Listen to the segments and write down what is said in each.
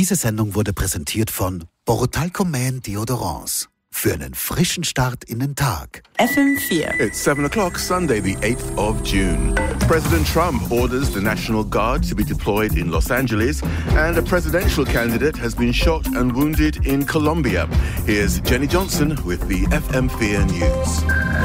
Diese Sendung wurde präsentiert von Borotalco Man Deodorants. Für einen frischen Start in den Tag. FM4. It's 7 o'clock, Sunday, the 8th of June. President Trump orders the National Guard to be deployed in Los Angeles, and a presidential candidate has been shot and wounded in Colombia. Here's Jenny Johnson with the FM4 News.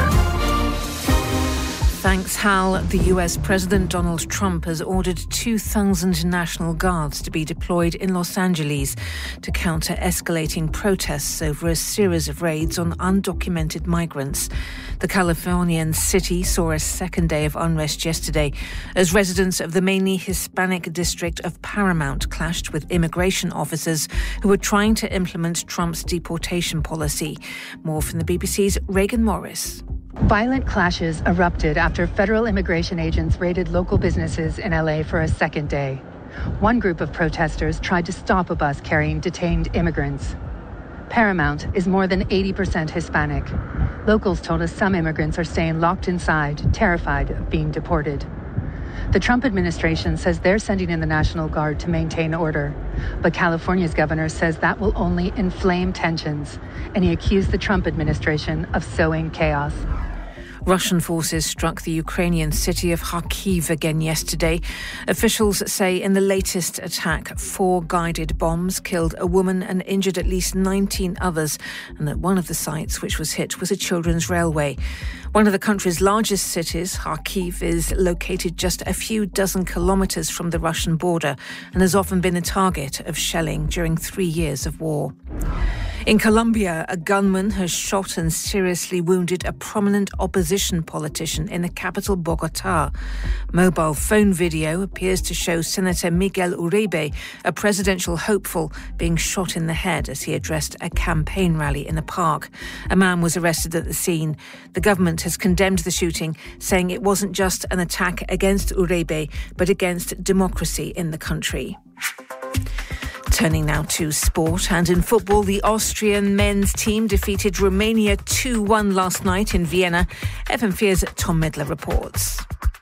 Thanks, Hal. The US President Donald Trump has ordered 2,000 National Guards to be deployed in Los Angeles to counter escalating protests over a series of raids on undocumented migrants. The Californian city saw a second day of unrest yesterday as residents of the mainly Hispanic district of Paramount clashed with immigration officers who were trying to implement Trump's deportation policy. More from the BBC's Reagan Morris. Violent clashes erupted after federal immigration agents raided local businesses in LA for a second day. One group of protesters tried to stop a bus carrying detained immigrants. Paramount is more than 80% Hispanic. Locals told us some immigrants are staying locked inside, terrified of being deported. The Trump administration says they're sending in the National Guard to maintain order, but California's governor says that will only inflame tensions, and he accused the Trump administration of sowing chaos. Russian forces struck the Ukrainian city of Kharkiv again yesterday. Officials say in the latest attack, 4 guided bombs killed a woman and injured at least 19 others, and that one of the sites which was hit was a children's railway. One of the country's largest cities, Kharkiv, is located just a few dozen kilometres from the Russian border and has often been a target of shelling during 3 years of war. In Colombia, a gunman has shot and seriously wounded a prominent opposition politician in the capital, Bogotá. Mobile phone video appears to show Senator Miguel Uribe, a presidential hopeful, being shot in the head as he addressed a campaign rally in a park. A man was arrested at the scene. The government has condemned the shooting, saying it wasn't just an attack against Uribe, but against democracy in the country. Turning now to sport, and in football, the Austrian men's team defeated Romania 2-1 last night in Vienna. FM4's Tom Midler reports.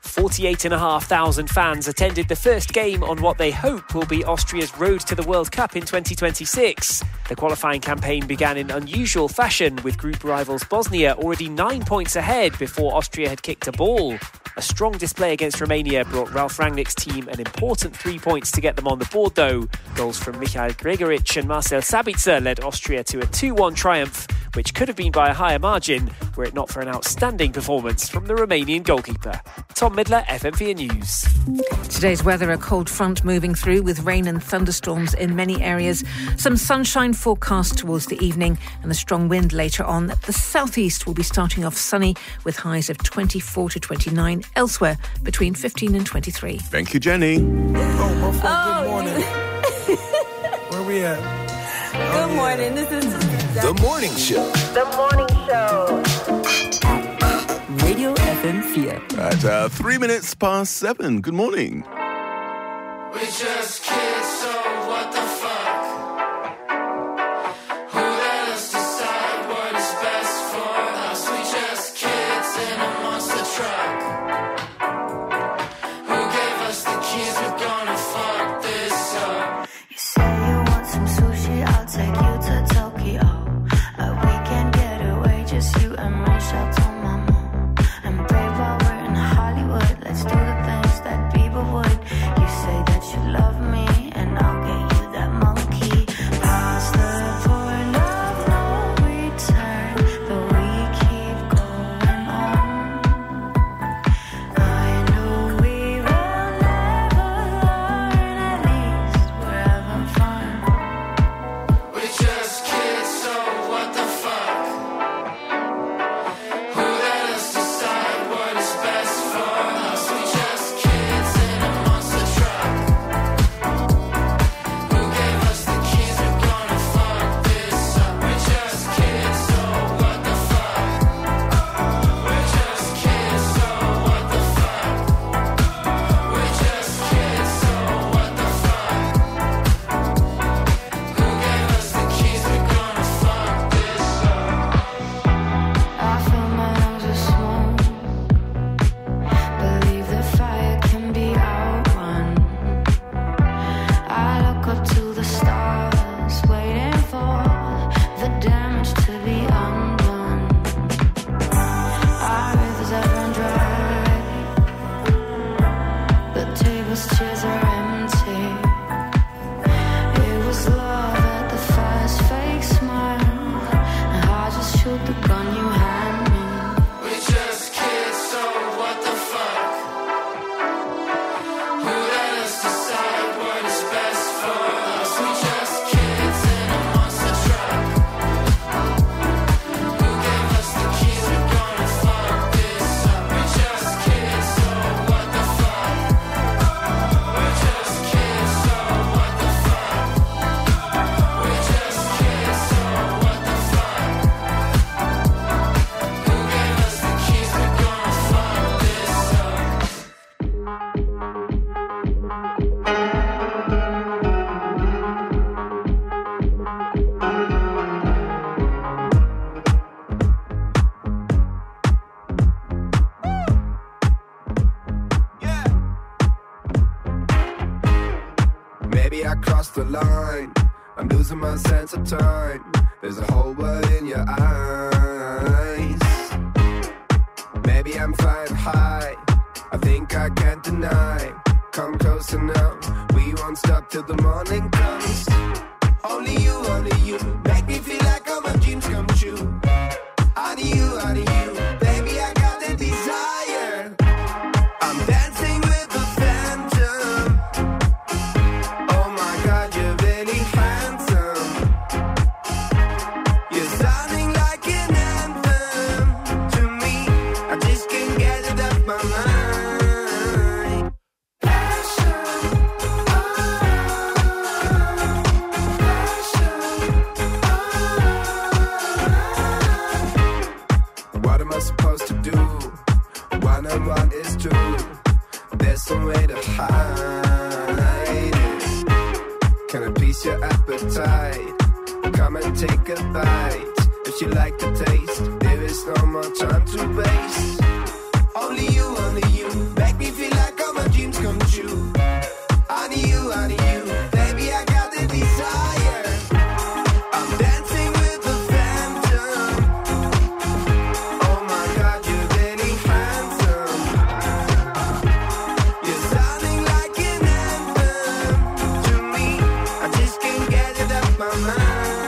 48,500 fans attended the first game on what they hope will be Austria's road to the World Cup in 2026. The qualifying campaign began in unusual fashion, with group rivals Bosnia already 9 points ahead before Austria had kicked a ball. A strong display against Romania brought Ralf Rangnick's team an important 3 points to get them on the board, though. Goals from Michael Gregoritsch and Marcel Sabitzer led Austria to a 2-1 triumph, which could have been by a higher margin were it not for an outstanding performance from the Romanian goalkeeper. Tom Midler, FM4 News. Today's weather, a cold front moving through with rain and thunderstorms in many areas. Some sunshine forecast towards the evening and a strong wind later on. The southeast will be starting off sunny with highs of 24 to 29. Elsewhere, between 15 and 23. Thank you, Jenny. Good morning. Where we at? Good morning. This is The Morning Show. The Morning Show. Radio FM4. At 3 minutes past 7. Good morning. We just kids, so what the fuck? Who let us decide what is best for us? We just kids in a monster truck. Who gave us the keys? We're gonna fuck this up. You say you want some sushi, I'll take you to Tokyo. A weekend getaway, just you and me, shout to my mom. And brave while we're in Hollywood, let's do the things that people would. You say that you love me, and I'll get the line. I'm losing my sense of time. There's a whole world in your eyes. Maybe I'm flying high. I think I can't deny. Come closer now. We won't stop till the morning comes. Only you, make me feel like all my dreams come true. Only you, baby, I got the desire. I'm dancing with the phantom. Oh my God, you're really handsome. You're sounding like an anthem to me. I just can't get it off my mind. What am I supposed to do? One and one is two. There's some way to hide it. Can I please your appetite? Come and take a bite. If you like the taste, there is no more time to waste. Only you, make me feel like all my dreams come true. Only you, baby, I got the desire. I'm dancing with the phantom. Oh my God, you're really handsome. You're sounding like an anthem to me. I just can't get it off my mind.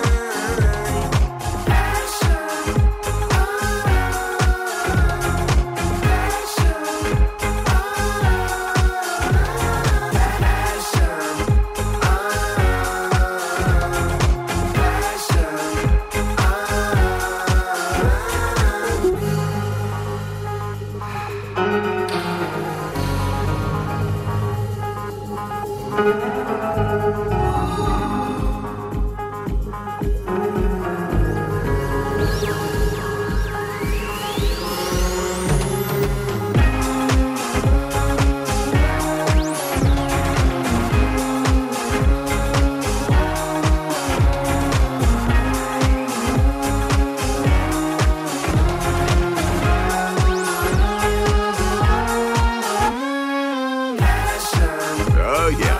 Oh, yeah.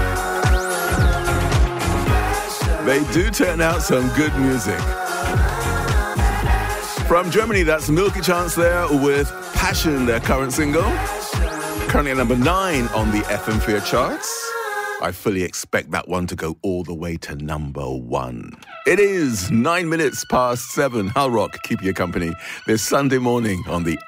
They do turn out some good music. From Germany, that's Milky Chance there with Passion, their current single. Currently at number 9 on the FM4 charts. I fully expect that one to go all the way to number 1. It is 9 minutes past 7. Hull Rock, keep you company this Sunday morning on the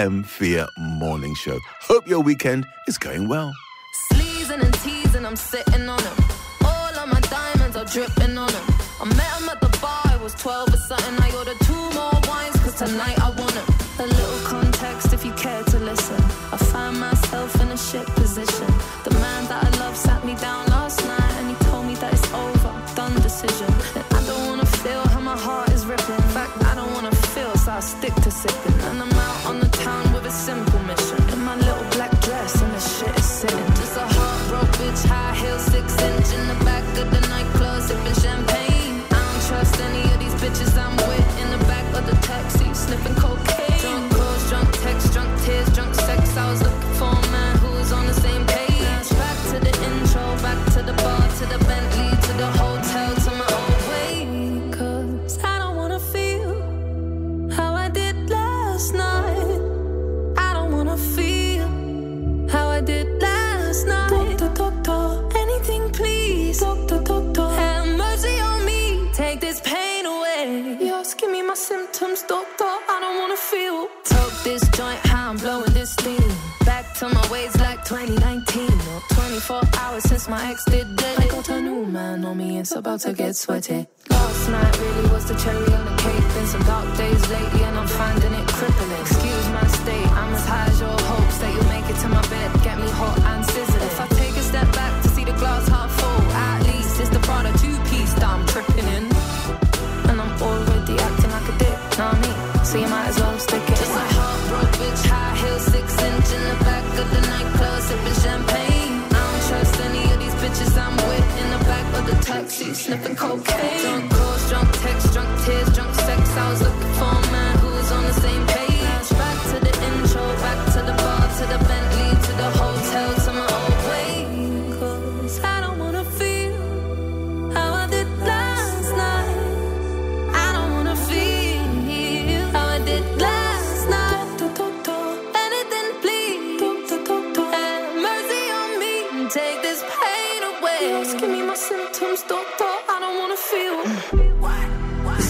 FM4 Morning Show. Hope your weekend is going well. Sleezing and teasing, I'm sitting on them. All of my diamonds are dripping on them. I met him at the bar, I was 12 or something. I ordered 2 more wines, cause tonight I want them. A little context if you care to listen. I find myself in a shit position. The man that I love sat me down last night and he told me that it's over, done decision. And I don't wanna feel how my heart is ripping. In fact, I don't wanna feel, so I stick to sipping. And I'm out on the town with a simple mission. In my little black dress and the shit is sitting. Just a heartbroken bitch, high heel, 6-inch in the back of the nightclub, sipping champagne. I don't trust any of these bitches I'm with. In the back of the taxi, sniffing cocaine. Drunk calls, drunk texts, drunk tears, drunk sex. I was looking for a man who was on the same page. Back to the intro, back to the bar, to the Bentley, to the hotel, to my old way. Cause I don't wanna feel how I did last night. I don't wanna feel how I did last night. Doctor, doctor, anything please. Doctor, doctor, have mercy on me. Take this pain away. Yes, give me my symptoms, doctor. I don't wanna feel. Took this joint, how I'm blowing this steam. Back to my ways like 2019. Or 24 hours since my ex did dead. I got a new man on me, it's about to get sweaty. Last night really was the cherry on the cake. Been some dark days lately and I'm finding it crippling. Excuse my state, I'm as high as your hopes that you'll make it to my bed, get me hot and sizzling. If I take a step back to see the glass half full, at least it's the Prada 2-piece that I'm tripping in. And I'm already acting like a dick, know what I mean? So you might as well stick it. Just a heartbroken bitch, high heel, 6-inch in the back of the nightclub, sipping champagne. I don't trust any of these bitches I'm with. In the back of the taxi, sniffing cocaine. Drunk calls, drunk texts, drunk tears, drunk sex. I was looking for a man who was on the same page. Back to the intro, back to the bar, to the Bentley, to the hotel, to my old way. Cause I don't wanna feel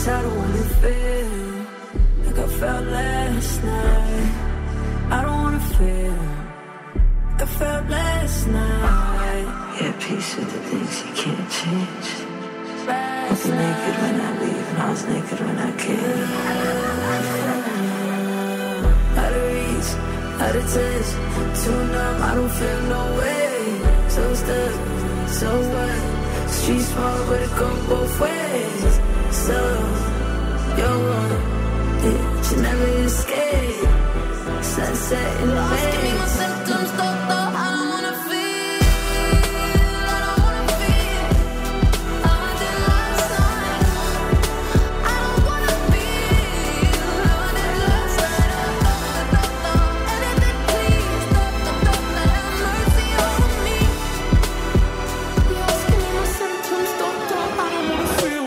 I don't wanna feel like I felt last night. I don't wanna feel like I felt last night. Yeah, peace with the things you can't change. I was naked when I leave and I was naked when I came. Out of reach, out of touch, too numb, I don't feel no way. So stuck, so what? Street small, but it go both ways. So, you're one, yeah, you never escape. Sunset in the Give me my face. symptoms, though, I don't wanna feel. I don't wanna feel how I did last night. I don't wanna feel how I did last night. Anything, please, have mercy on me. Yes, give me my symptoms, though, I don't wanna feel.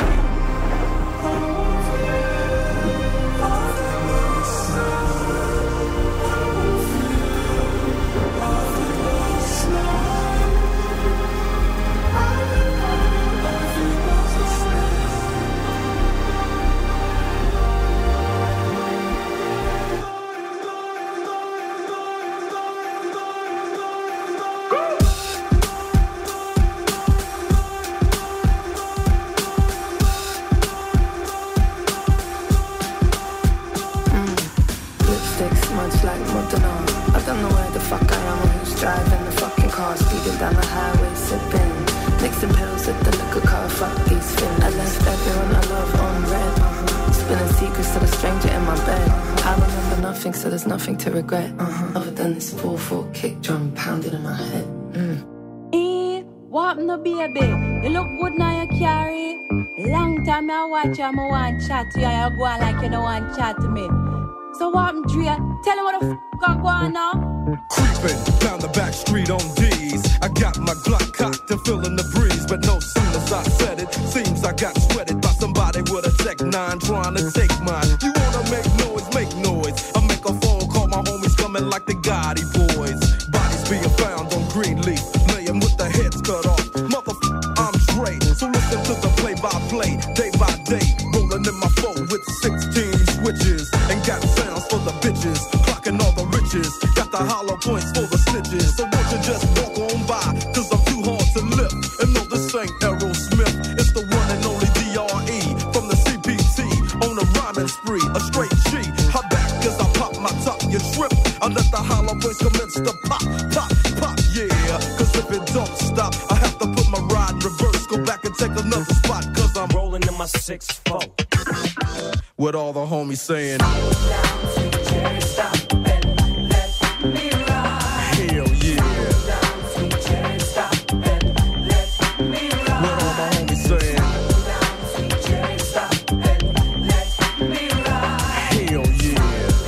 Lipstick smudged like Madonna. I don't know where the fuck I am or who's driving the fucking car. Speeding down the highway, sipping, mixing pills with the liquor car. Fuck these fins. I left everyone I love on red. Spilling secrets to the stranger in my bed. I remember nothing, so there's nothing to regret. Other than this 4/4 kick drum pounding in my head. What happened to baby? You look good now, you carry. Long time I watch you, I want chat to you, and you go on like you don't want chat to me. So what happened, Drea? Tell him what the f*** I go on now. Creeping down the back street on D's. I got my Glock cocked and feeling the breeze, but no sooner as I said it, seems I got sweated by somebody with a Tech 9 trying to take mine. You wanna make noise, make noise. I make a phone call, my homies coming like the Gotti boys. Bodies being found on Greenleaf, laying with the heads cut off. Motherfucker, I'm straight, so listen to the play-by-play, day by day. Rolling in my phone with 16 switches, and got sounds for the bitches, clocking all the riches. Got the hollow points for the snitches, so won't you just walk on by, cause I'm too hard to lift. And no, this ain't Aerosmith, it's the one and only D.R.E. from the CPT, on a rhyming spree, a straight G. Hop back as I pop my top, you trip. I let the hollow points commence to pop, pop, pop, yeah. Cause if it don't stop, I have to put my ride in reverse, go back and take another spot, cause I'm rolling in my 6-4. With all the homies saying, hell yeah. With all my homies saying, hell yeah.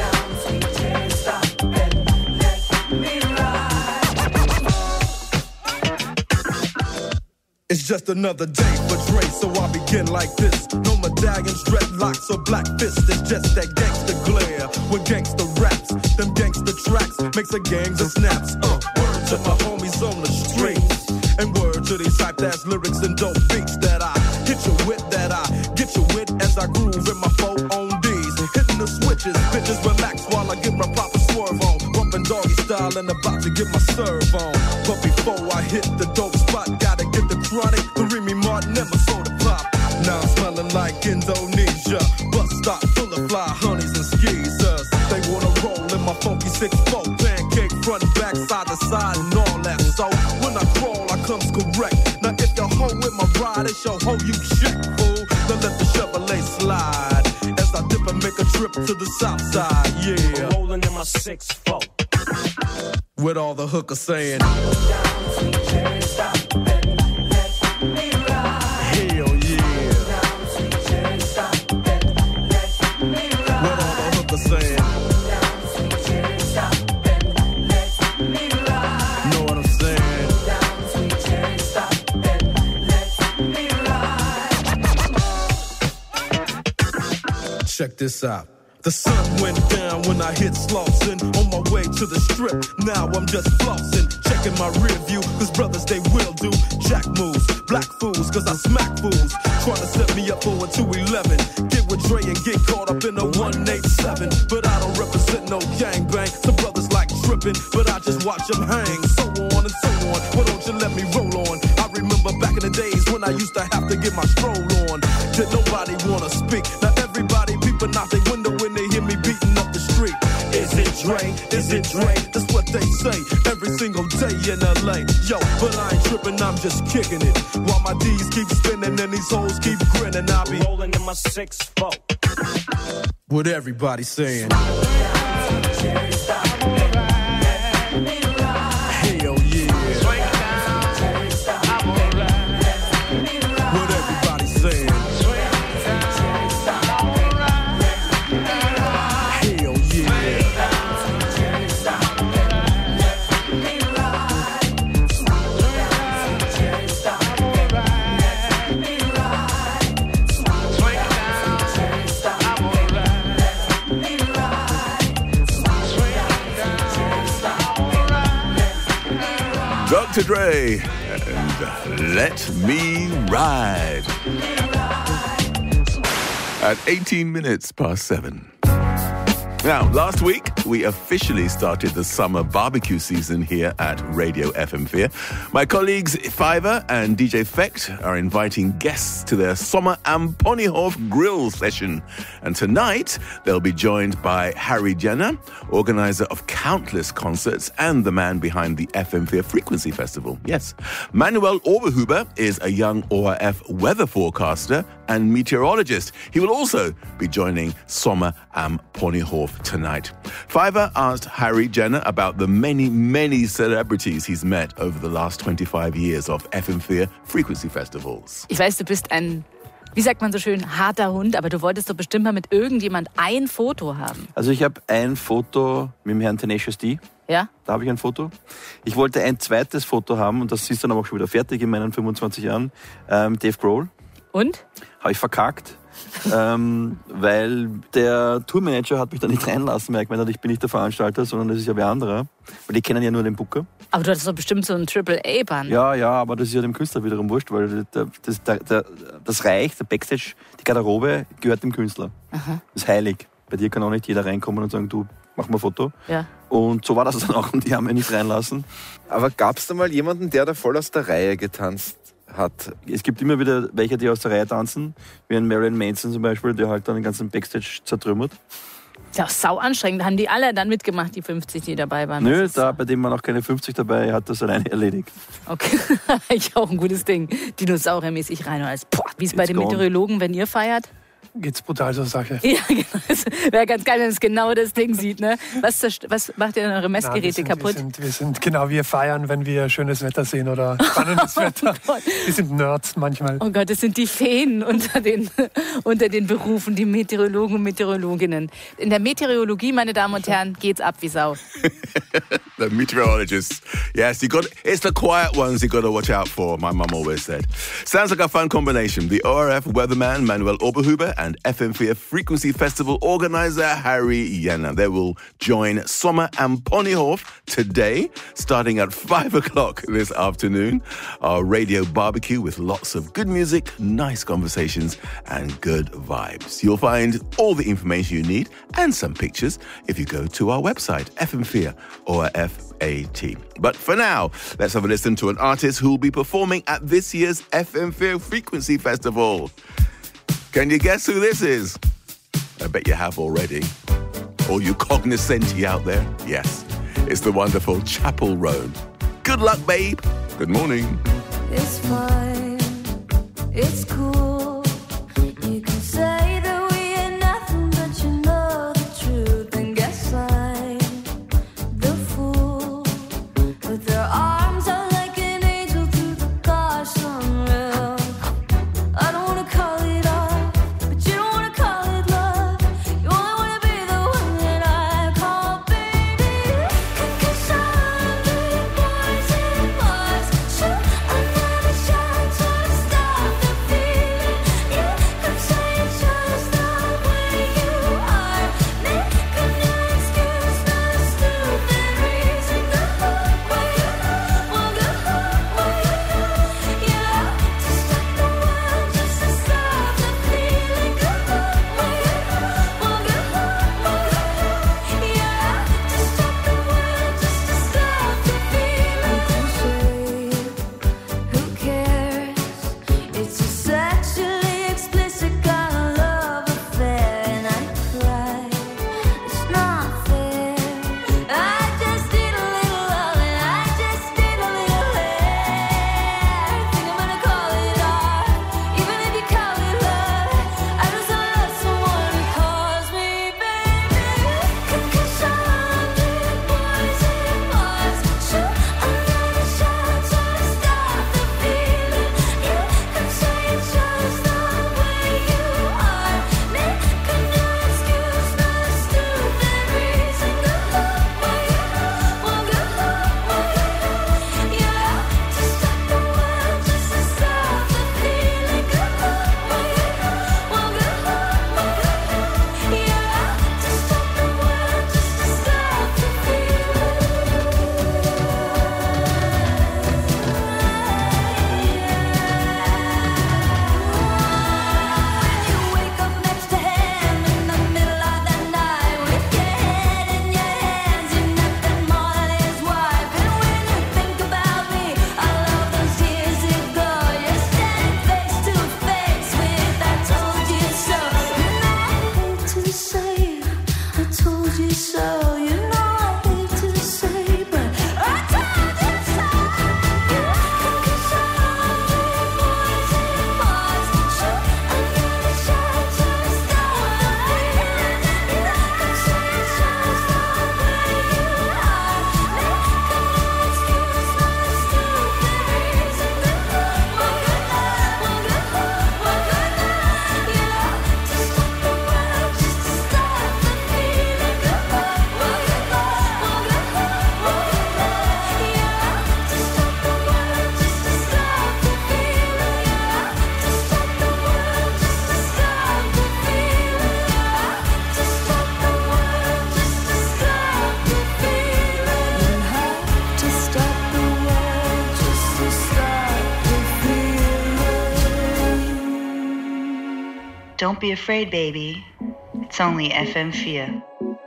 It's just another day for Dre, so I begin like this. No medallions, dreadlocks, or black fists. It's just that gangster glare with gangster raps. Them gangster tracks makes a gangs of snaps. Word to my homies on the streets, and word to these hype-ass lyrics and dope beats that I hit you with, that I get you with as I groove in my 4 on D's. Hitting the switches, bitches relax while I get my proper swerve on. Bumping doggy style and about to get my serve on. But before I hit the dope spot, gotta get the chronic, the Remy Martin and my soda pop. Now I'm smelling like Indonesia. Bus stop full of fly honeys and skeezers. They wanna roll in my funky 6-4 pancake, front, back, side to side, and all that. So when I crawl, I comes correct. Now if your hoe with my ride, it's your hoe you check, fool. Then let the Chevrolet slide as I dip and make a trip to the south side. Yeah, rolling in my 6-4 with all the hookers saying, hell yeah. With all the hookers saying, know what I'm saying? Check this out. The sun went down when I hit Slauson. On my way to the strip, now I'm just flossing. Checking my rear view, cause brothers they will do jack moves. Black fools, cause I smack fools. trying to set me up for a 211. Get with Dre and get caught up in a 187. But I don't represent no gangbang. Some brothers like tripping, but I just watch them hang. So on and so on. Why don't you let me roll on? I remember back in the days when I used to have to get my stroll on. Did nobody wanna speak? Now everybody peeping out their window when they hear me beating up the street. Is it Dre? Is it Dre? That's what they say every single day in LA. Yo, but I ain't tripping, I'm just kicking it. While my D's keep spinning and these hoes keep grinning, I'll be rolling in my 6-4. What everybody saying. Hell yeah. What everybody saying. Dr. Dre and Let Me Ride at 18 minutes past 7. Now, last week, we officially started the summer barbecue season here at Radio FM4. My colleagues Fiverr and DJ Fecht are inviting guests to their Sommer am Ponyhof grill session. And tonight, they'll be joined by Harry Jenner, organizer of countless concerts and the man behind the FM4 Frequency Festival. Yes, Manuel Oberhuber is a young ORF weather forecaster and meteorologist. He will also be joining Sommer am Ponyhof tonight. Fiverr asked Harry Jenner about the many celebrities he's met over the last 25 years of FM4 Frequency Festivals. Ich weiß, du bist ein, wie sagt man so schön, harter Hund, aber du wolltest doch bestimmt mal mit irgendjemand ein Foto haben. Also ich habe ein Foto mit dem Herrn Tenacious D. Ja? Da habe ich ein Foto. Ich wollte ein zweites Foto haben und das ist dann aber auch schon wieder fertig in meinen 25 Jahren. Dave Grohl. Und? Habe ich verkackt. Weil der Tourmanager hat mich da nicht reinlassen, weil er gemeint hat, ich bin nicht der Veranstalter, sondern das ist ja wer anderer. Weil die kennen ja nur den Booker. Aber du hattest doch bestimmt so ein Triple-A-Band. Ja, aber das ist ja dem Künstler wiederum wurscht, weil das Reich, der Backstage, die Garderobe gehört dem Künstler. Aha. Das ist heilig. Bei dir kann auch nicht jeder reinkommen und sagen, du, mach mal ein Foto. Ja. Und so war das dann auch und die haben mich nicht reinlassen. Aber gab es da mal jemanden, der da voll aus der Reihe getanzt hat? Es gibt immer wieder welche, die aus der Reihe tanzen, wie ein Marilyn Manson zum Beispiel, der halt dann den ganzen Backstage zertrümmert. Ist ja auch sau anstrengend. Haben die alle dann mitgemacht, die 50, die dabei waren? Nö, bei dem waren auch keine 50 dabei, er hat das alleine erledigt. Okay, ich auch ein gutes Ding. Dinosauriermäßig rein und alles. Wie ist bei den Meteorologen, wenn ihr feiert? Geht's brutal zur Sache. Ja, genau. Wäre ganz geil, wenn es genau das Ding sieht. Ne? Was macht ihr eure Messgeräte kaputt? Wir sind genau, wir feiern, wenn wir schönes Wetter sehen oder spannendes Wetter. Wir sind Nerds manchmal. Oh Gott, das sind die Feen unter den Berufen, die Meteorologen und Meteorologinnen. In der Meteorologie, meine Damen und Herren, geht's ab wie Sau. The meteorologists. Yes, it's the quiet ones you got to watch out for, my mum always said. Sounds like a fun combination. The ORF weatherman, Manuel Oberhuber, and FM4 Frequency Festival organizer Harry Jenner. They will join Sommer am Ponyhof today, starting at 5 o'clock this afternoon. Our radio barbecue with lots of good music, nice conversations, and good vibes. You'll find all the information you need and some pictures if you go to our website, FM4 or FAT. But for now, let's have a listen to an artist who will be performing at this year's FM4 Frequency Festival. Can you guess who this is? I bet you have already. All you cognoscenti out there? Yes, it's the wonderful Chapel Roan. Good luck, babe. Good morning. It's fine. It's cool. You can say that we ain't nothing, but you know the truth. And guess I'm the fool. With their arms out like an angel through the gosh unreal. I don't wanna call it off, but you don't wanna call it love. You only wanna be the one that I call baby. Cause I'm the boys and boys. Sure, I never tried to stop the feeling. Don't be afraid, baby. It's only FM4.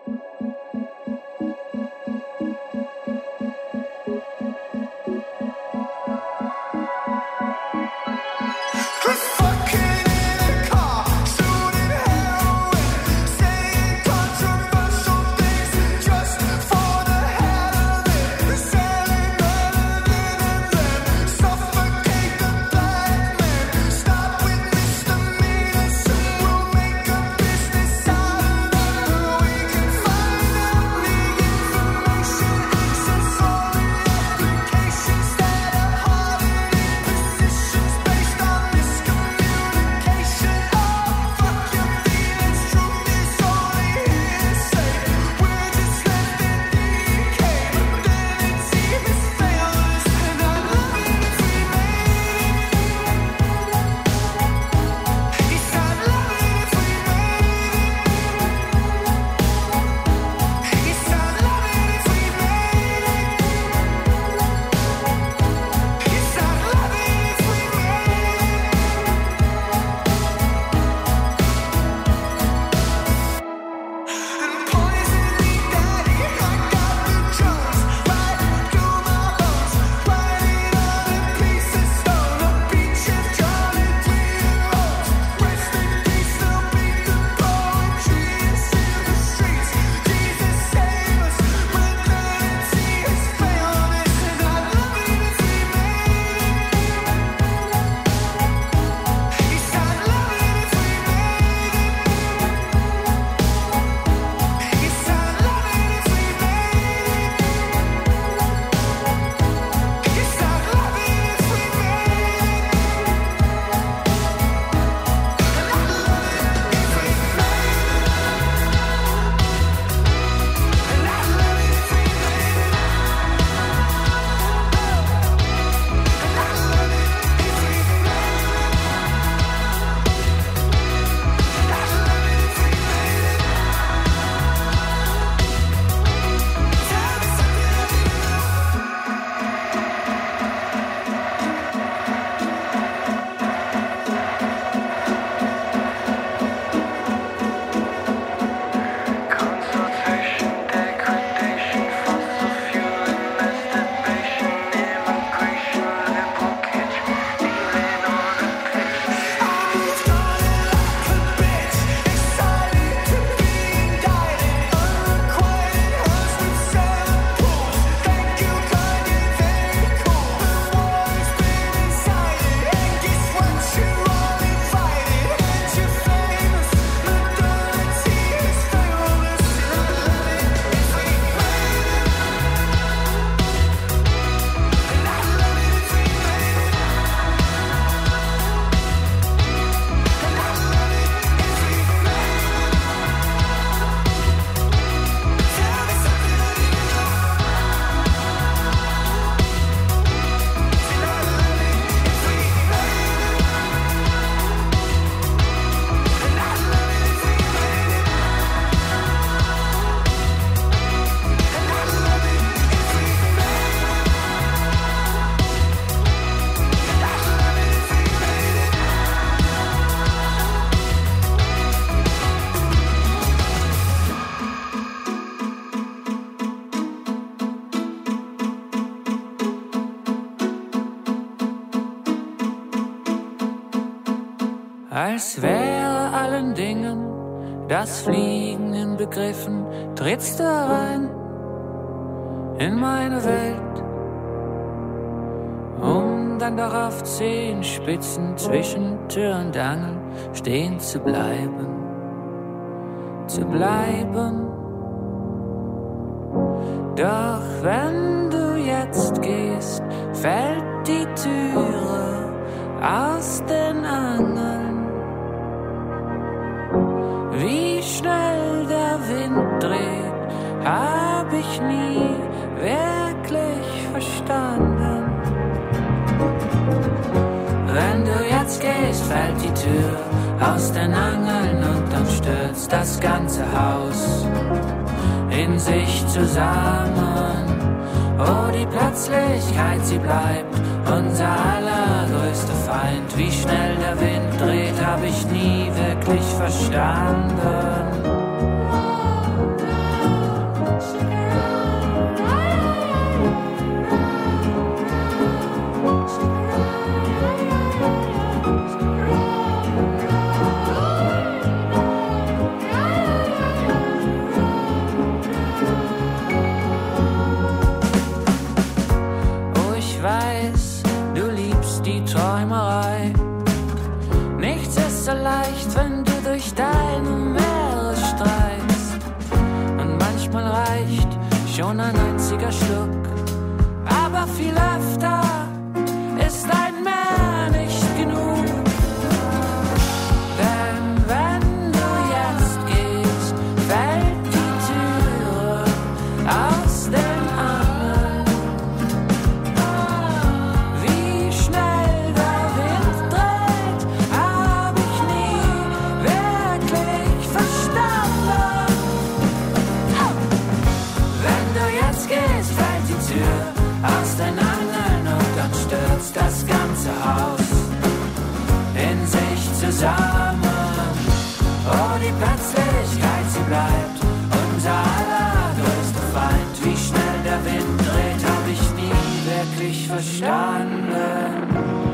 Als wäre allen Dingen das Fliegen inbegriffen, trittst du rein in meine Welt, um dann doch auf Zehenspitzen zwischen Tür und Angel stehen zu bleiben. Doch wenn du jetzt gehst, fällt die Türe aus den Angeln. Wie schnell der Wind dreht, hab ich nie wirklich verstanden. Wenn du jetzt gehst, fällt die Tür aus den Angeln und dann stürzt das ganze Haus in sich zusammen. Oh, die Plötzlichkeit, sie bleibt unser allergrößter Feind. Wie schnell der Wind dreht, hab hab ich nie wirklich verstanden. Leicht, wenn du durch deine Meere streifst. Und manchmal reicht schon ein einziger Schluck. Aber viel öfter ist ein Meer nicht genug. Denn wenn du jetzt gehst, fällt die Türe aus den Armen. Wie schnell der Wind dreht, hab ich wirklich verstanden. Wenn du jetzt gehst, fällt die Tür aus den Angeln und dann stürzt das ganze Haus in sich zusammen. Oh, die Plötzlichkeit, sie bleibt unser allergrößter Feind. Wie schnell der Wind dreht, hab ich nie wirklich verstanden.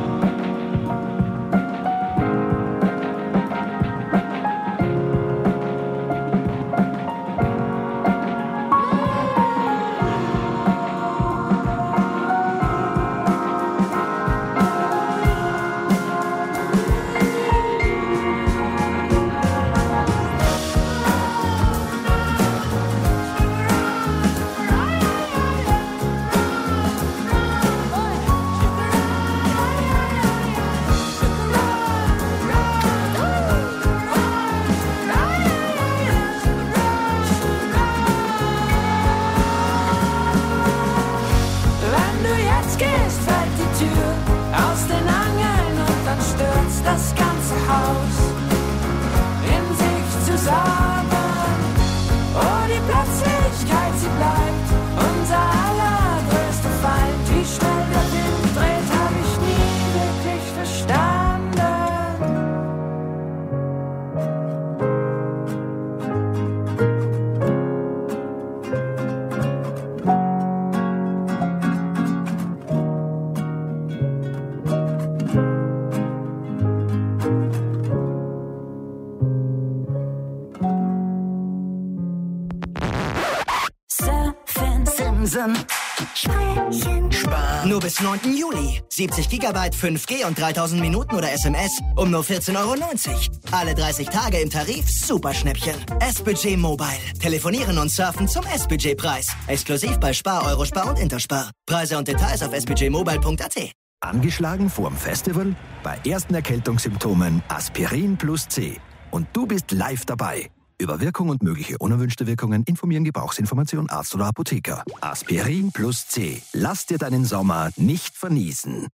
Nur bis 9. Juli. 70 GB, 5G und 3000 Minuten oder SMS um nur 14,90 €. Alle 30 Tage im Tarif Superschnäppchen. S-Budget Mobile. Telefonieren und surfen zum S-Budget-Preis. Exklusiv bei Spar, Eurospar und Interspar. Preise und Details auf sbudgetmobile.at. Angeschlagen vorm Festival? Bei ersten Erkältungssymptomen Aspirin plus C. Und du bist live dabei. Über Wirkung und mögliche unerwünschte Wirkungen informieren Gebrauchsinformation Arzt oder Apotheker. Aspirin plus C. Lass dir deinen Sommer nicht verniesen.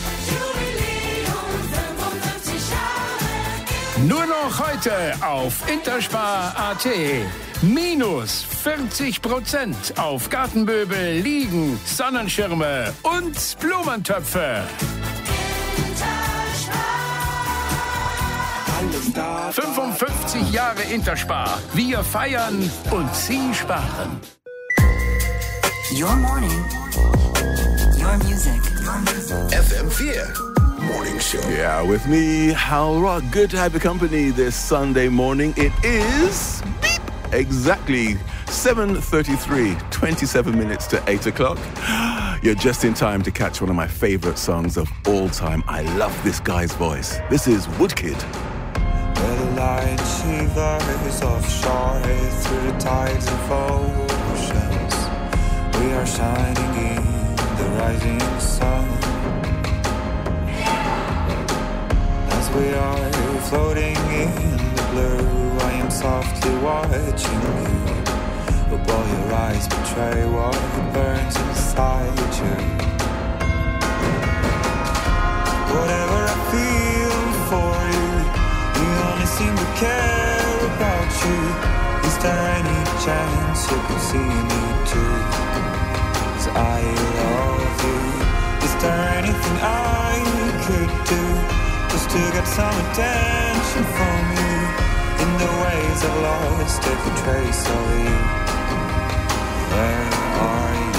Nur noch heute auf Interspar.at. Minus 40% auf Gartenmöbel, Liegen, Sonnenschirme und Blumentöpfe. 55 Jahre Interspar. Wir feiern und Sie sparen. Your morning, your music. FM4 Morning Show. Yeah, with me, Hal Rock. Good to have your company this Sunday morning. It is beep, exactly 7:33, 27 minutes to 8 o'clock. You're just in time to catch one of my favorite songs of all time. I love this guy's voice. This is Woodkid. Where the light shivers offshore through the tides of oceans. We are shining in the rising sun. As we are floating in the blue, I am softly watching you. But while your eyes betray what burns inside you. Whatever I feel for you, you only seem to care about you. Is there any chance you can see me too? 'Cause I love you. Is there anything I could do just to get some attention ways I've lost every trace of you. Where are you?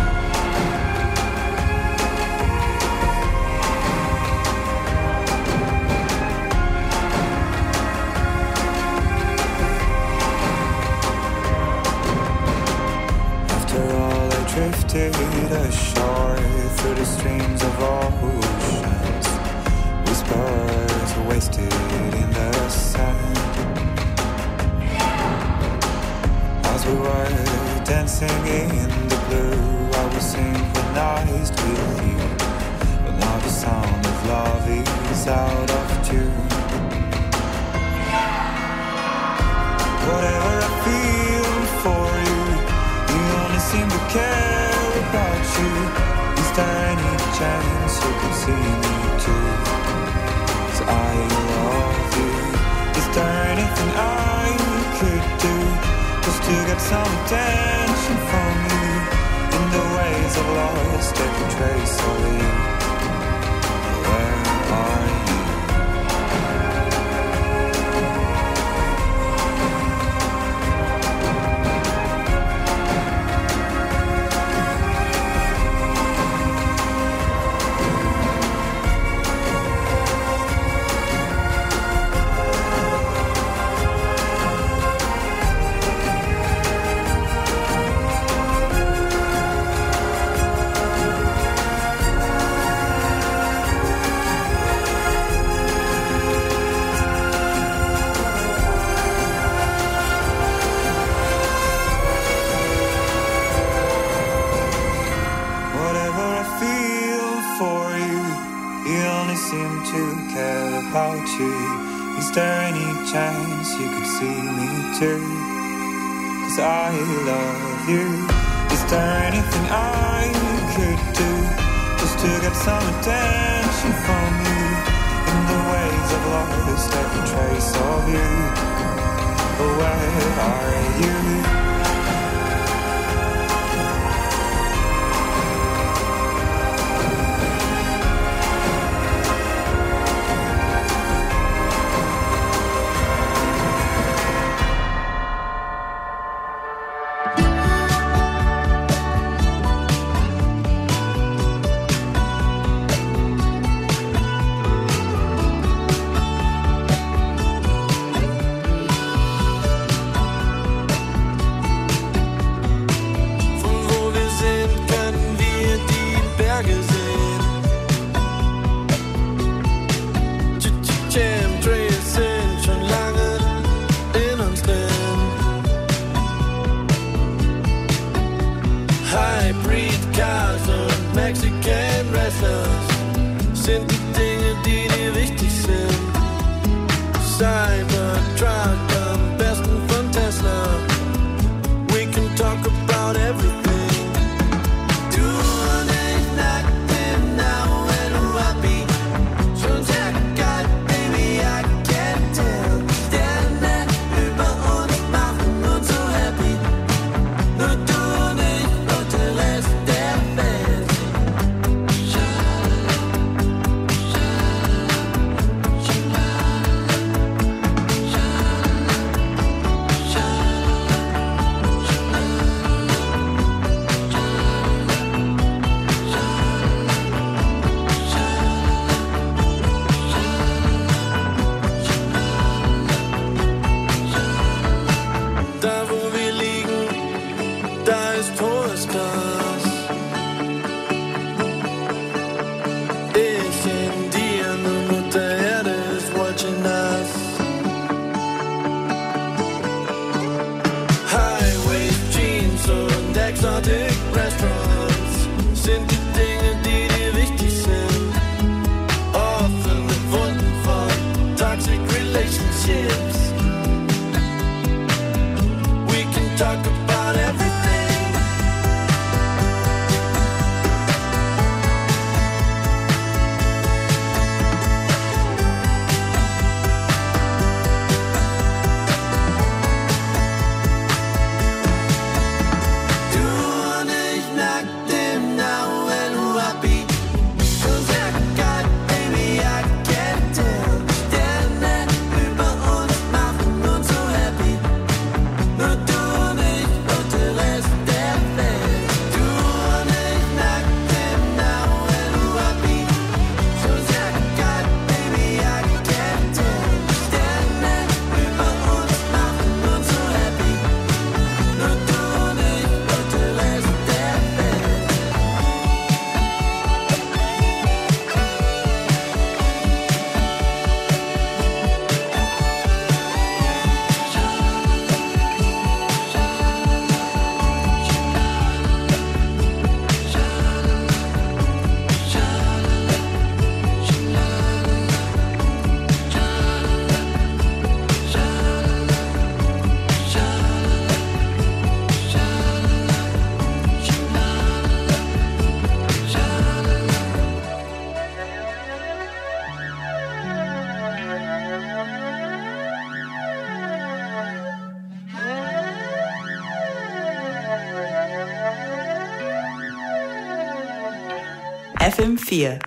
After all, I drifted ashore through the streams of oceans. Whispers wasted in the sand. As we were dancing in the blue, I was synchronized with you. But now the sound of love is out of tune. Whatever I feel for you, you only seem to care about you. Is there any chance you could see me too? 'Cause I love you. Is there anything I could do just to get some attention from you? In the ways I've lost every trace of you. Where are you? Whatever I feel for you, you only seem to care about you. Is there any chance you could see me too? 'Cause I love you. Is there anything I could do just to get some attention from you? In the ways I've lost every trace of you. But where are you? Happy FM4.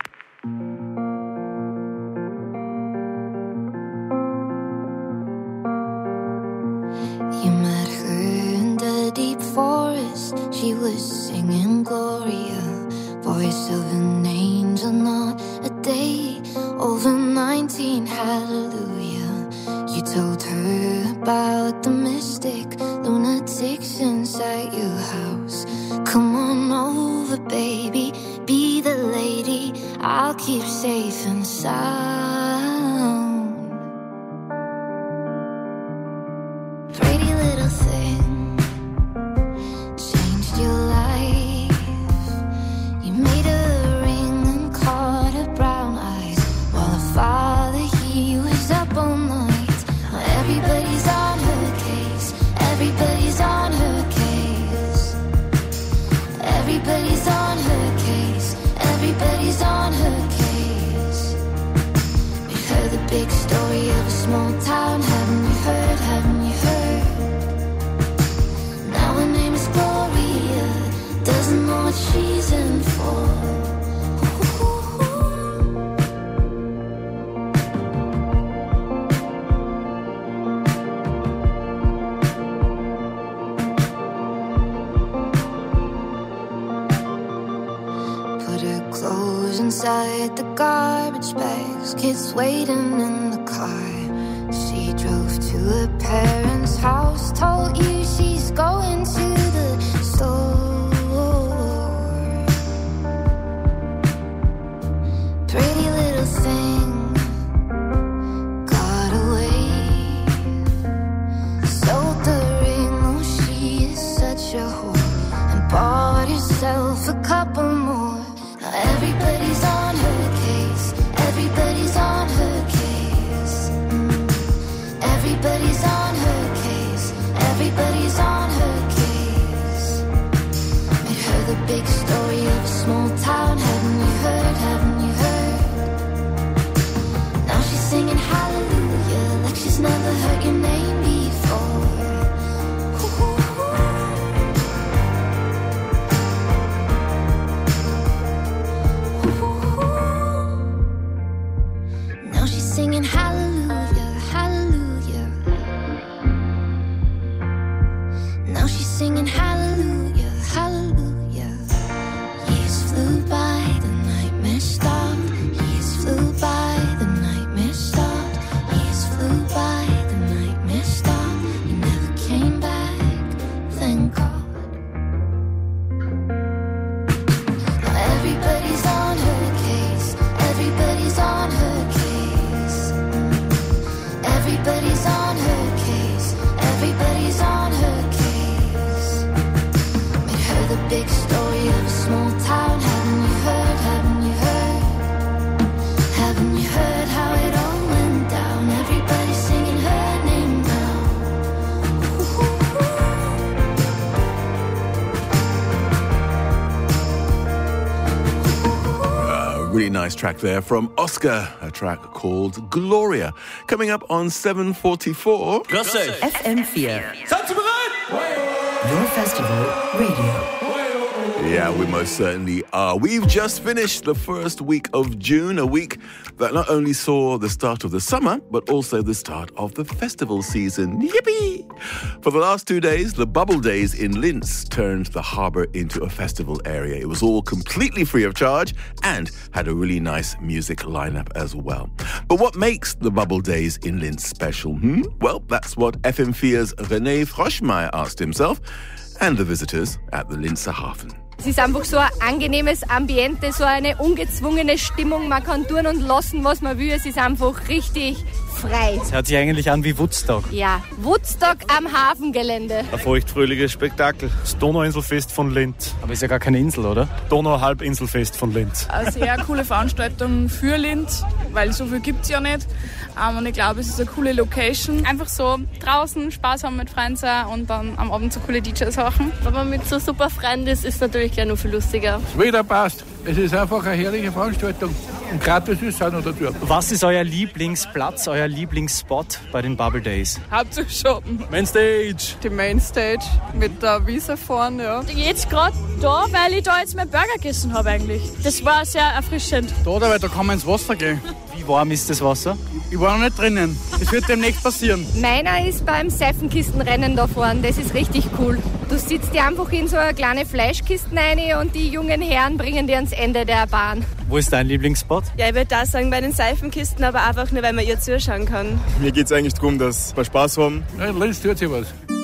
You met her in the deep forest. She was singing Gloria, voice of an angel, not a day over 19. Hallelujah. You told her about the mystic lunatics inside your house. Come on over, baby, be the lady I'll keep safe and sound. Pretty little thing changed your life. You made a ring and caught her brown eyes, while her father, he was up all night. Now everybody's on her case. Everybody's on her case. Everybody's on her case. Everybody's on her case. We heard the big story of a small town. Haven't you heard? Haven't you heard? Now her name is Gloria. Doesn't know what she's in for. Put her clothes inside the garbage bags. Kids waiting in the car. She drove to her parents' house. Told you she's going to the store. Pretty little thing got away. Sold the ring, oh she is such a whore, and bought herself a couple more. Now everybody's on her case. Everybody's on her case. Everybody's on her case. Everybody's on her case. Made her the big story of a small town. Haven't you heard? Haven't you heard? Now she's singing hallelujah like she's never heard your name before. Now she's singing hallelujah, hallelujah. Now she's singing hallelujah, hallelujah. Years flew by, the nightmare stopped. Years flew by, the nightmare stopped. Years flew by, the nightmare stopped. You never came back, thank God. Now everybody's on her case. Everybody's on her case. Everybody's on her case. Everybody's on her case. Made her the big story of a small town. Haven't you heard? Haven't you heard? Haven't you heard how it all went down? Everybody's singing her name now. Really nice track there from Oscar, a track called Gloria. Coming up on 7:44. FM4. Your festival radio. Yeah, we most certainly are. We've just finished the first week of June, a week that not only saw the start of the summer, but also the start of the festival season. Yippee! For the last 2 days, the Bubble Days in Linz turned the harbour into a festival area. It was all completely free of charge and had a really nice music lineup as well. But what makes the Bubble Days in Linz special? Well, that's what FM4's René Froschmeier asked himself and the visitors at the Linzer Hafen. Es ist einfach so ein angenehmes Ambiente, so eine ungezwungene Stimmung. Man kann tun und lassen, was man will. Es ist einfach richtig frei. Es hört sich eigentlich an wie Woodstock. Ja, Woodstock am Hafengelände. Ein feuchtfröhliches Spektakel. Das Donauinselfest von Linz. Aber ist ja gar keine Insel, oder? Donauhalbinselfest von Linz. Eine sehr coole Veranstaltung für Linz, weil so viel gibt es ja nicht. Und ich glaube, es ist eine coole Location. Einfach so draußen Spaß haben mit Freunden und dann am Abend so coole DJs machen. Wenn man mit so super Freunden ist, ist natürlich gleich noch viel lustiger. Das Wetter passt. Es ist einfach eine herrliche Veranstaltung. Und gratis ist auch noch dazu. Was ist euer Lieblingsplatz, euer Lieblingsspot bei den Bubble Days? Hauptsache shoppen. Mainstage. Die Mainstage mit der Wiese vorne, ja. Jetzt gerade da, weil ich da jetzt meinen Burger gegessen habe eigentlich. Das war sehr erfrischend. Da, weil da kann man ins Wasser gehen. Wie warm ist das Wasser? Ich war noch nicht drinnen. Das wird demnächst passieren. Meiner ist beim Seifenkistenrennen da vorne. Das ist richtig cool. Du sitzt dir einfach in so eine kleine Fleischkiste rein und die jungen Herren bringen dir ans Ende der Bahn. Wo ist dein Lieblingsspot? Ja, ich würde da sagen bei den Seifenkisten, aber einfach nur, weil man ihr zuschauen kann. Mir geht es eigentlich darum, dass wir Spaß haben. Ja, Linz tut sich was.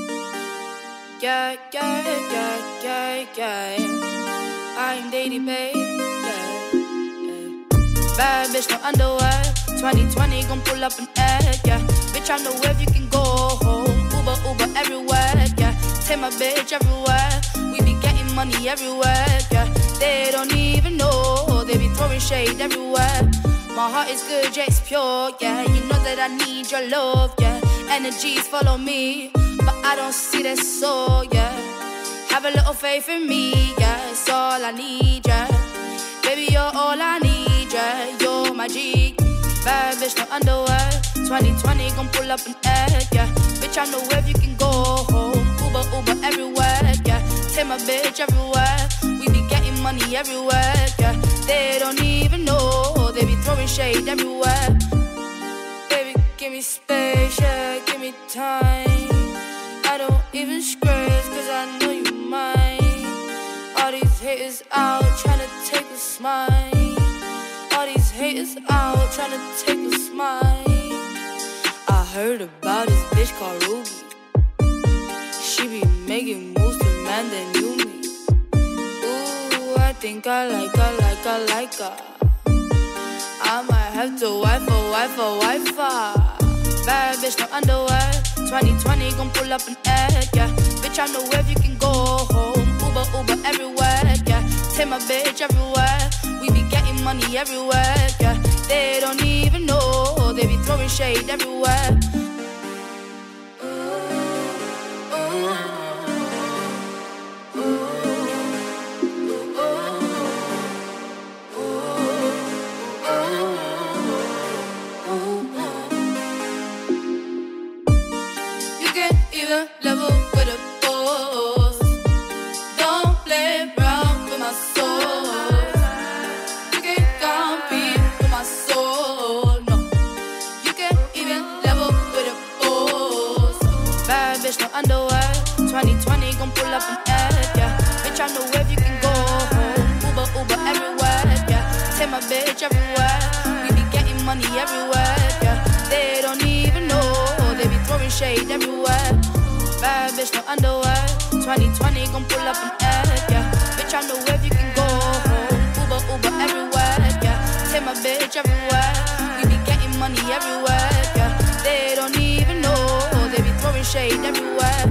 Yeah, yeah, yeah, yeah, yeah. I'm dating, babe. Yeah, yeah. Bad bitch, no underwear. 2020 gon' pull up an egg, yeah. Bitch, I know where you can go home. Uber everywhere, yeah. Take my bitch everywhere. We be getting money everywhere, yeah. They don't even know. They be throwing shade everywhere. My heart is good, yeah, it's pure, yeah. You know that I need your love, yeah. Energies follow me, but I don't see that soul, yeah. Have a little faith in me, yeah. It's all I need, yeah. Baby, you're all I need, yeah. You're my G. Bad bitch, no underwear. 2020 gon' pull up an egg, yeah. Bitch, I know where you can go home. Uber everywhere, yeah. Take my bitch everywhere. We be getting money everywhere, yeah. They don't even know. They be throwing shade everywhere. Baby, give me space, yeah. Give me time. I don't even scratch, cause I know you mine. All these haters out tryna take a smile. All these haters out tryna take a smile. I heard about this bitch called Ruby. She be making moves to man that knew me. Ooh, I think I like her. I might have to wife her. Bad bitch, no underwear. 2020 gon' pull up an egg, yeah. Bitch, I know where you can go home. Uber everywhere, yeah. Take my bitch everywhere. We be getting money everywhere, yeah. They don't even know. They be throwing shade everywhere. Level with a boss. Don't play around with my soul. You can't compete with my soul. No, you can't even level with a boss. Bad bitch, no underwear. 2020 gon' pull up an egg, yeah. Bitch, I know where you can go home. Uber everywhere, yeah. Take my bitch everywhere. We be getting money everywhere, yeah. They don't even know. They be throwing shade everywhere. Bad bitch, no underwear. 2020 gon' pull up an egg, yeah. Bitch, I know where you can go home. Uber everywhere, yeah. Take my bitch everywhere. We be getting money everywhere, yeah. They don't even know. They be throwing shade everywhere.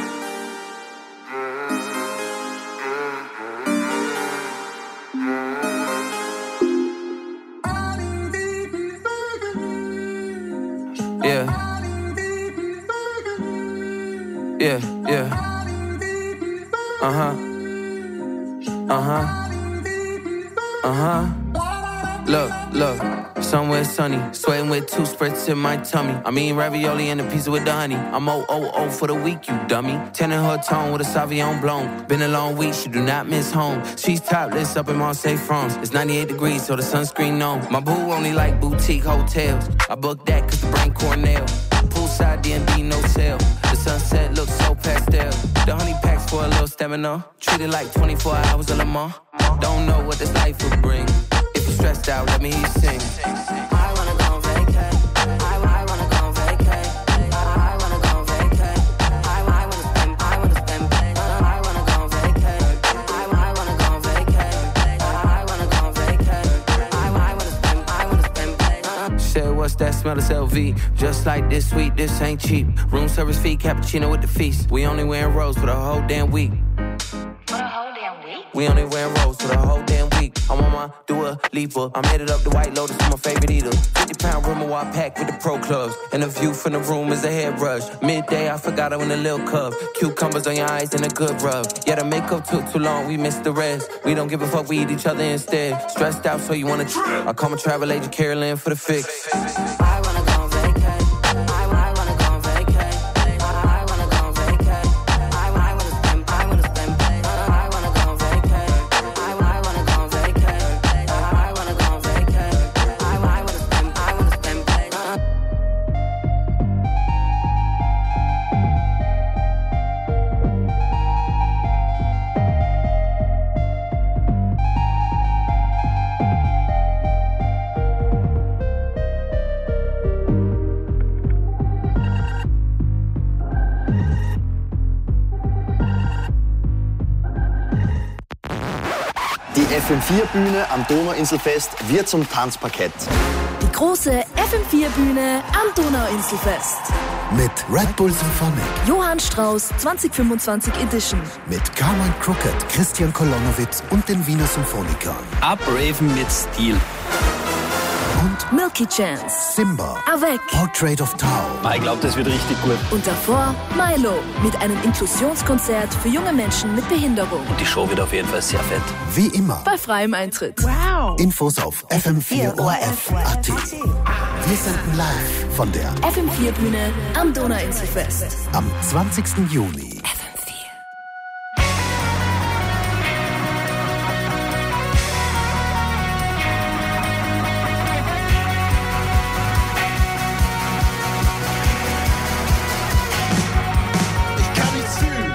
Yeah. Yeah, yeah. Look, somewhere sunny, sweating with 2 spritz in my tummy. I mean ravioli and a pizza with the honey. I'm 000 for the week, you dummy. 10 in her tone with a Sauvignon Blanc. Been a long week, she do not miss home. She's topless up in Marseille, France. It's 98 degrees, so the sunscreen on. My boo only like boutique hotels. I booked that cause the brain Cornell. Poolside D&D, no sale. The sunset looks so pastel. The honey packs for a little stamina. Treat it like 24 hours of Le Mans. Don't know what this life will bring. If you're stressed out, let me hear you sing. I wanna go on vacay. I wanna go on vacay. I wanna go on vacay. I wanna spend. I wanna go on vacay. I wanna go on vacay. I wanna go on vacay. I wanna spend. Said, what's that smell? It's LV. Just like this sweet, this ain't cheap. Room service fee, cappuccino with the feast. We only wearing rose for the whole damn week. For a whole damn week? We only wearing rose for the whole damn week. I'm on my Dua Lipa. I'm headed up the White Lotus for my favorite eater. 50-pound Rimmel pack with the pro clubs. And the view from the room is a hairbrush. Midday, I forgot I'm in a little cup. Cucumbers on your eyes and a good rub. Yeah, the makeup took too long, we missed the rest. We don't give a fuck, we eat each other instead. Stressed out, so you wanna trip. I call my travel agent Carolyn for the fix. I wanna go on vacay. I wanna go on vacay. I wanna go on vacay. I wanna spend. I wanna go on vacay. I wanna go on vacay. I wanna go on vacay. I wanna spend. Die FM4-Bühne am Donauinselfest wird zum Tanzparkett. Die große FM4-Bühne am Donauinselfest. Mit Red Bull Symphonic, Johann Strauss 2025 Edition. mit Carmine Crooked, Christian Kolonowitz und den Wiener Symphonikern. Abraven mit Stil. Und Milky Chance. Simba, Avec. Portrait of Tao. Ich glaube, das wird richtig gut. Und davor Milo mit einem Inklusionskonzert für junge Menschen mit Behinderung. Und die Show wird auf jeden Fall sehr fett. Wie immer. Bei freiem Eintritt. Wow. Infos auf fm4orf.at. Wir senden live von der FM4-Bühne am Donauinselfest. am 20. Juni. Ich kann nichts fühlen.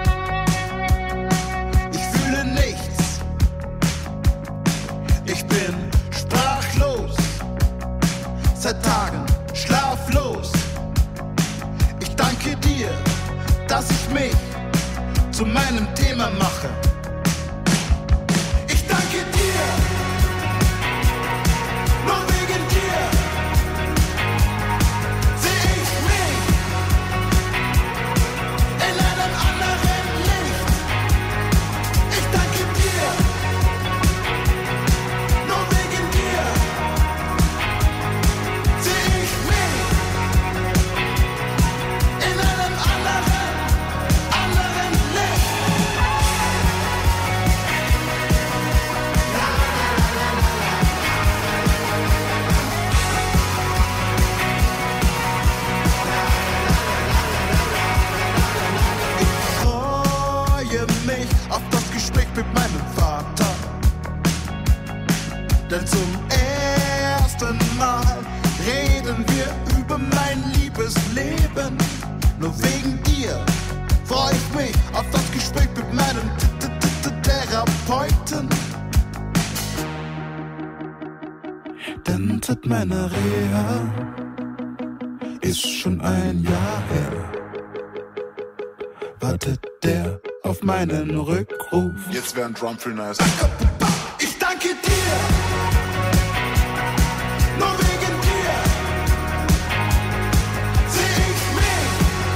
Ich fühle nichts. Ich bin sprachlos. Seit Tagen schlaflos. Ich danke dir, dass ich mich zu meinem Thema mache. Ich danke dir. Nur wegen dir sehe ich mich in einem anderen Licht. Ich danke dir. Nur wegen dir sehe ich mich in einem anderen Licht. Ich freue mich auf das Gespräch mit meinem Vater. Denn zum ersten Mal reden wir über mein Liebesleben. Nur wegen dir freue ich mich auf das Gespräch mit meinem Therapeuten. Denn seit meiner Reha ist schon ein Jahr her. Wartet der auf meinen Rückruf. Jetzt wäre ein Drumfill nice. Ich danke dir. Nur wegen dir sehe ich mich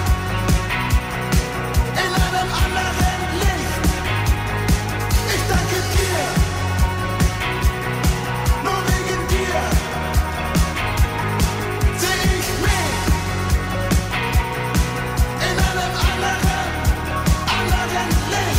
in einem anderen Licht. Ich danke dir. Nur wegen dir sehe ich mich in einem anderen Licht.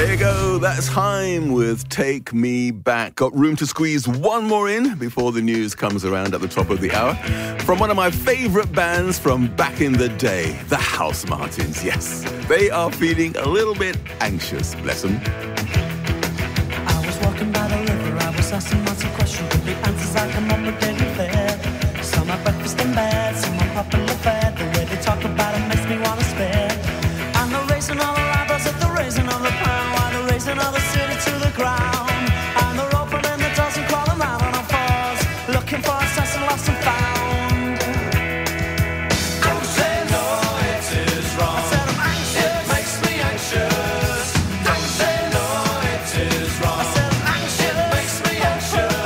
There you go, that's Haim with Take Me Back. Got room to squeeze one more in before the news comes around at the top of the hour. From one of my favourite bands from back in the day, the House Martins. Yes, they are feeling a little bit anxious, bless them. I was walking by the river, I was asking lots of questions, but the answers I come up with didn't fit. Some are breakfast in bed, some are popular fed. The way they talk about it makes me want to spit. And the raising all the rivals at the raising of the pound, while the raising of the city to the ground. And they're opening the doors and crawling out on our falls, looking for us and lost and found. Don't say no, it is wrong. I said I'm anxious, it makes me anxious. Don't say no, it is wrong. I said I'm anxious, it makes me anxious.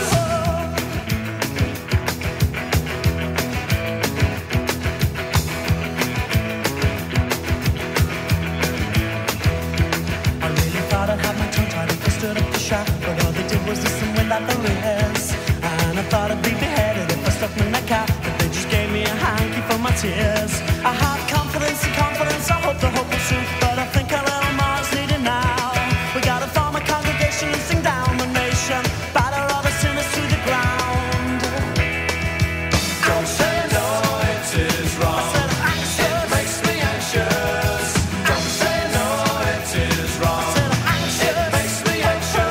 I really thought I'd have my tongue tied if I stood up to shout, but all they did was listen without the ears. And I thought I'd be beheaded if I stuck my neck out, but they just gave me a hanky for my tears. I have confidence in confidence, I hope the hope will soon, but I think a little more is needed now. We gotta form a congregation and sing down the nation, batter all the sinners to the ground. Don't say no, it is wrong. I said I'm anxious, it makes me anxious. Don't say no, it is wrong. I said I'm anxious, it makes me anxious.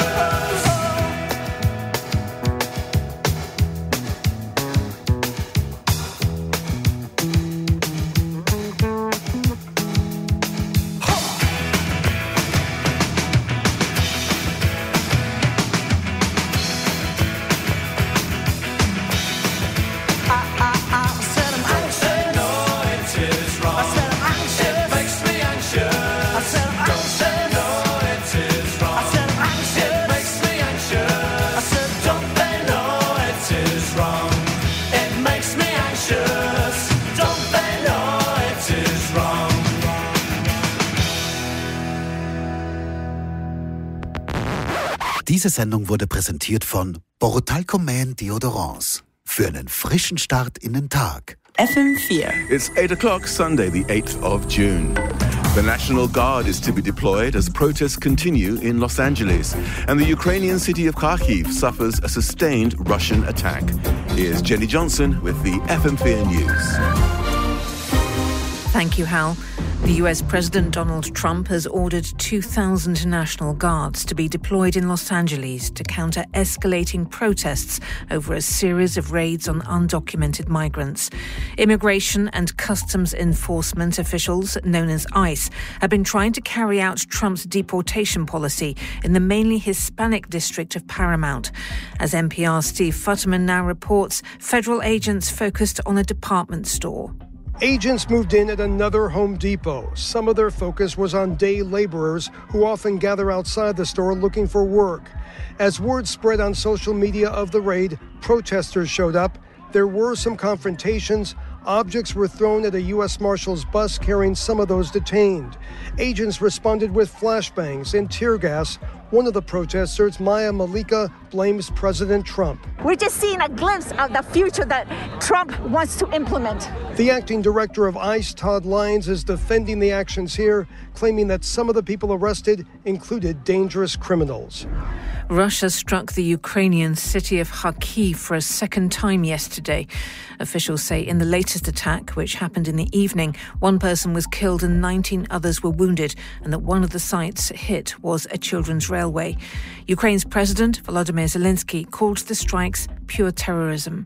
Diese Sendung wurde präsentiert von Borutalco Man Deodorants. Für einen frischen Start in den Tag. FM4. It's 8 o'clock, Sunday, the 8th of June. The National Guard is to be deployed as protests continue in Los Angeles, and the Ukrainian city of Kharkiv suffers a sustained Russian attack. Here's Jenny Johnson with the FM4 News. Thank you, Hal. The US President Donald Trump has ordered 2,000 National Guards to be deployed in Los Angeles to counter escalating protests over a series of raids on undocumented migrants. Immigration and Customs Enforcement officials, known as ICE, have been trying to carry out Trump's deportation policy in the mainly Hispanic district of Paramount. As NPR's Steve Futterman now reports, federal agents focused on a department store. Agents moved in at another Home Depot. Some of their focus was on day laborers who often gather outside the store looking for work. As word spread on social media of the raid, protesters showed up. There were some confrontations. Objects were thrown at a U.S. Marshal's bus carrying some of those detained. Agents responded with flashbangs and tear gas. One of the protesters, Maya Malika, blames President Trump. We're just seeing a glimpse of the future that Trump wants to implement. The acting director of ICE, Todd Lyons, is defending the actions here, claiming that some of the people arrested included dangerous criminals. Russia struck the Ukrainian city of Kharkiv for a second time yesterday. Officials say in the latest attack, which happened in the evening, one person was killed and 19 others were wounded, and that one of the sites hit was a children's railway. Ukraine's President Volodymyr Zelensky called the strikes pure terrorism.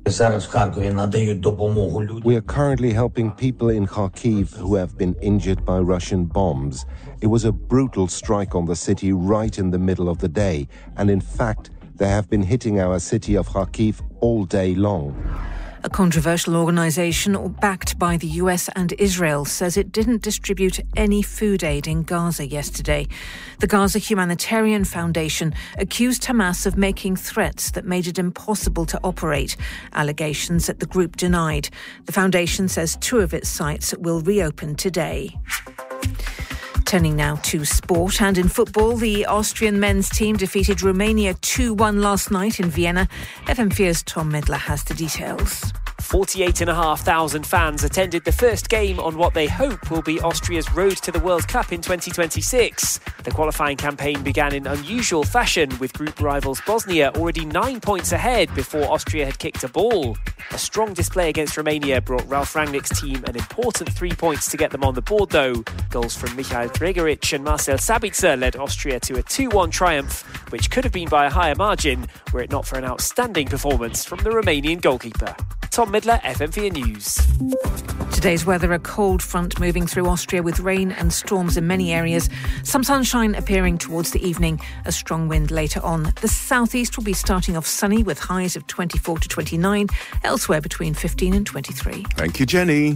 We are currently helping people in Kharkiv who have been injured by Russian bombs. It was a brutal strike on the city right in the middle of the day, and in fact, they have been hitting our city of Kharkiv all day long. A controversial organisation backed by the US and Israel says it didn't distribute any food aid in Gaza yesterday. The Gaza Humanitarian Foundation accused Hamas of making threats that made it impossible to operate, allegations that the group denied. The foundation says 2 of its sites will reopen today. Turning now to sport, and in football, the Austrian men's team defeated Romania 2-1 last night in Vienna. FM4's Tom Midler has the details. 48,500 fans attended the first game on what they hope will be Austria's road to the World Cup in 2026. The qualifying campaign began in unusual fashion, with group rivals Bosnia already 9 points ahead before Austria had kicked a ball. A strong display against Romania brought Ralf Rangnick's team an important 3 points to get them on the board, though. Goals from Michael Gregoritsch and Marcel Sabitzer led Austria to a 2-1 triumph, which could have been by a higher margin were it not for an outstanding performance from the Romanian goalkeeper. Tom Midler, FM4 News. Today's weather, a cold front moving through Austria with rain and storms in many areas. Some sunshine appearing towards the evening, a strong wind later on. The southeast will be starting off sunny with highs of 24 to 29, elsewhere between 15 and 23. Thank you, Jenny.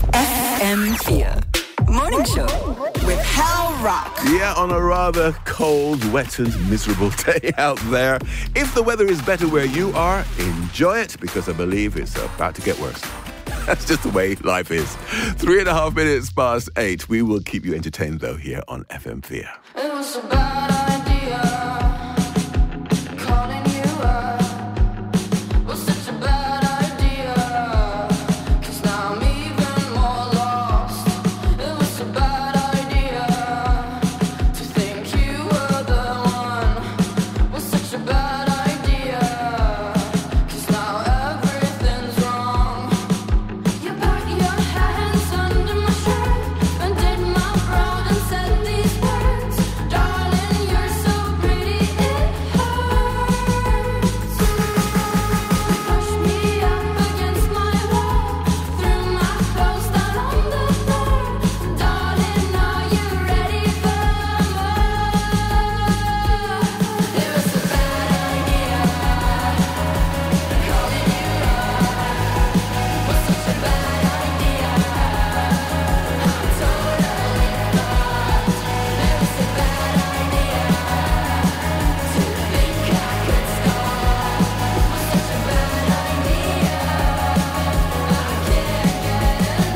FM4 Morning Show with Hal Rock. Yeah, on a rather cold, wet and miserable day out there. If the weather is better where you are, enjoy it, because I believe it's about to get worse. That's just the way life is. 3.5 minutes past 8. We will keep you entertained, though, here on FM4. It was a bad idea. Calling you up was such a bad idea. 'Cause now I'm even more lost. It was a bad idea to think you were the one. Was such a bad idea. 'Cause now everything's wrong. You put your hands under my shirt and did my brow and said these words. Darling, you're so pretty, it hurts. You pushed me up against my wall, threw my clothes down on the floor. Darling, are you ready for more? It was a bad idea. Calling you up was such a bad idea. I'm totally fucked. It was a bad idea to think I could stop. Was such a bad idea. I can't get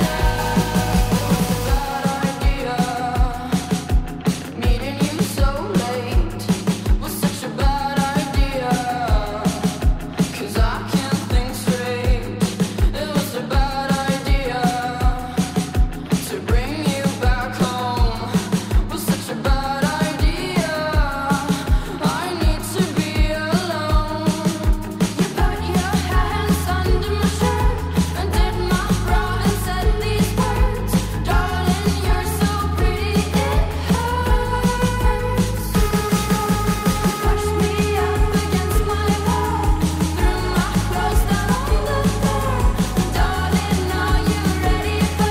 enough. It was a bad idea. Meeting you so late was such a bad idea. 'Cause I can't think straight. It was a bad idea to bring you back home. Was such a bad idea. I need to be alone. You put your hands under my shirt and did my brow and said these words. Darling, you're so pretty, it hurts. You pushed me up against my wall, threw my clothes down on the floor. Darling, are you ready for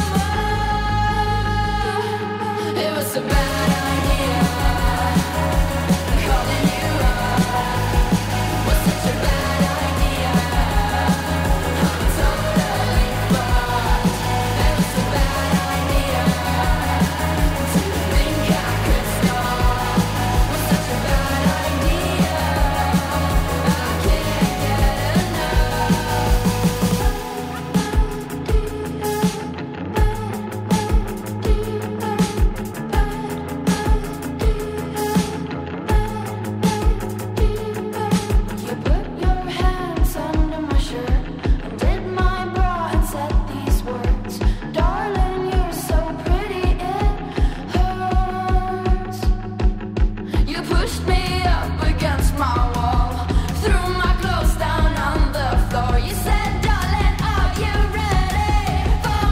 more? It was a bad idea. Calling you up was such a bad idea. I'm totally fucked. It was a bad idea to think I could stop. Was such a bad idea. I can't get You put your hands under my shirt and did my bra and said these words. Darling, you're so pretty, it hurts. You pushed me up against my wall, threw my clothes down on the floor. You said, darling, are you ready for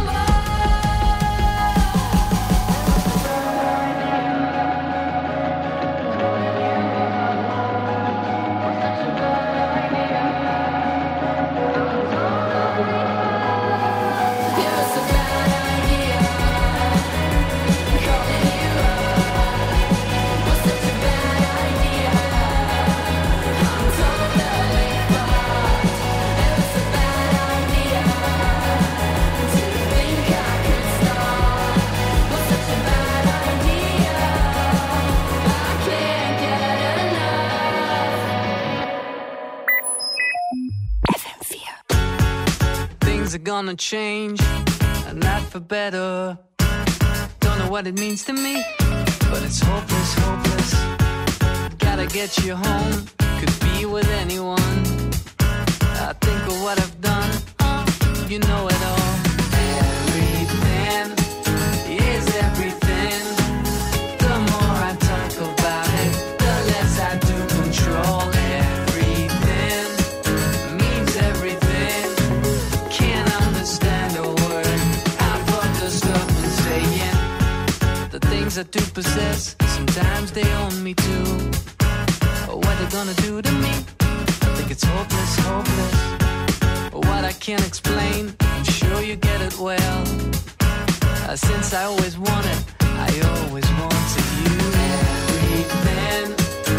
It was a bad idea. Calling you up was such a bad idea. I'm totally fucked. It was a bad idea to think I could stop. Was such a bad idea. I can't get enough. Things are gonna change, and not for better. Don't know what it means to me, but it's hopeless, hopeless. Gotta get you home, could be with anyone. I think of what I've done, you know it all. Everything is everything. The more I talk about it, the less I do control. Everything means everything. Can't understand a word half of the stuff I'm saying. The things I do possess, sometimes they own me too. What they're gonna do to me, I think it's hopeless, hopeless. What I can't explain, I'm sure you get it well. Since I always wanted you.